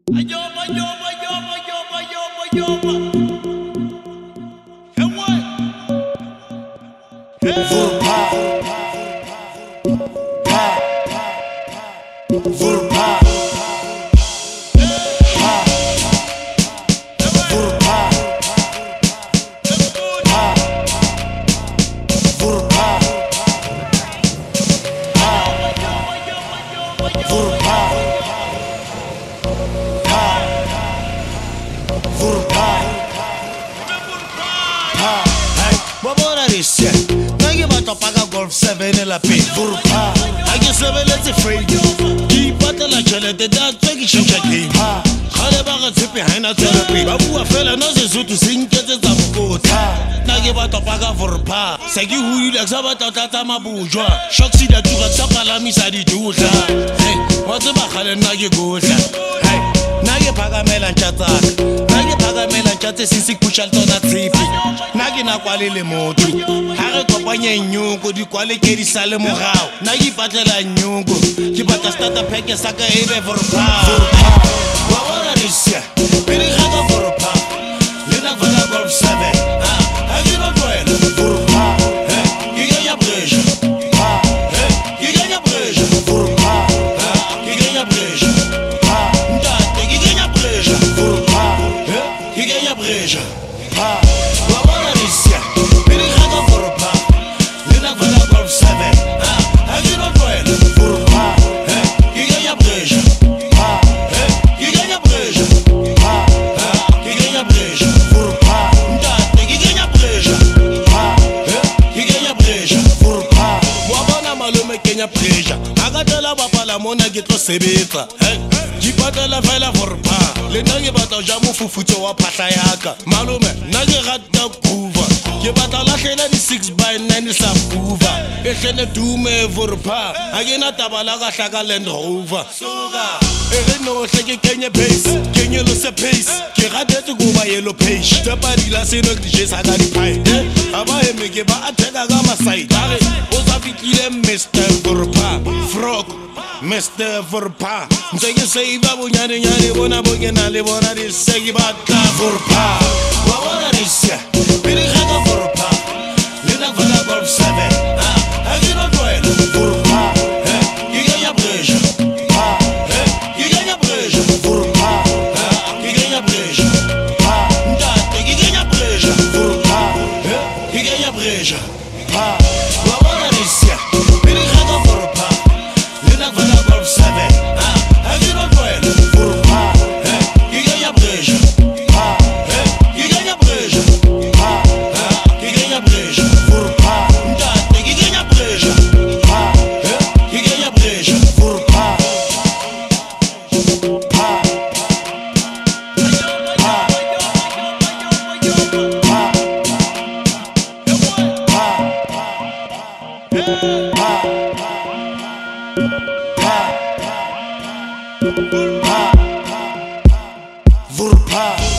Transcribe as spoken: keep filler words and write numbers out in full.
Ayoba, yoba, yoba, yoba, yoba, yoba. And what? Vurpa, pa, vurpa, pa, vurpa, pa, vurpa, pa, vurpa, pa, vurpa, pa. Hey, wabona lesiya ngeke batopaka golf seven elaphi Vurpa, ake sebeletse free ke ipatlela tšhelete da tswe ke šoša game gale ba ga tshepe ga ena tswelepe ba bua fela no sesotho se nketsetsa mokotla nna ke batopaka vorpa se ke huile ke sa batlatlatsa mabojwa shoksida tuga ke sa palamisa ditotla hey, wa tseba gale nna ke kotla hey, nna ke phakamela ntša tsaka nna ke phakamela ntša tse se se khuša le tsona tshepi nna ke nakwale le motho ga re kopanye nyoko dikwale ke di sa le mogao nna ke ipatlela nyoko ke batla starter packe sa ka e be vorpa wa bona lesiya pele ga ka vorpa le nna fela golf seven ga ke no tlwela vurpa, ke kenya pressure pa, ke kenya pressure vurpa, ke kenya pressure pa, ntate ke kenya pressure vurpa, ke kenya pressure pa, wa bona lesiya pele ga ka vorpa le nna fela golf seven ga ke no tlwela vurpa, ke kenya pressure pa, ke kenya pressure pa, ke kenya pressure vurpa, ntate ke kenya pressure pa, ke kenya pressure vurpa, wa bona malome kenya pressure ga ka tlela bapala mona ke tlo sebetsa hey, ke patela fela vorpa le nna ke batla ja mofufutso wa phatla yaka malome nna ke rata kuva ke batla latlhela di-six by nine sa kuva e tlhene dume vorpa ga ke na taba la ka tlhaka land rover e re notlhe ke kenye pace ke nyelose pace ke gatetse ko ba yellow page tepadila seno ke dijesa ka dipaite ga ba eme ke ba atheka ka masaite a re o sa fitlhile mister vorpa frog mister vorpa ntse ke seiva bonyanenyane bona bo ke na le bona di se ke batla vorpa wa bona lesiya pele ga ka vorpa le nna fela golf seven ga ke no tlwela vurpa, ke kenya pressure pa, ke kenya pressure vurpa, ke kenya pressure pa, ntate ke kenya pressure vurpa, ke kenya pressure pa, wa bona lesiya pele ga ka vorpa le nna fela golf seven ga ke no tlwela vurpa, ke kenya pressure pa, ke kenya pressure pa, ke kenya pressure vurpa, ntate ke kenya pressure pa, ke kenya pressure vurpa, pa, pa, pa, pa, pa, pa, vurpa.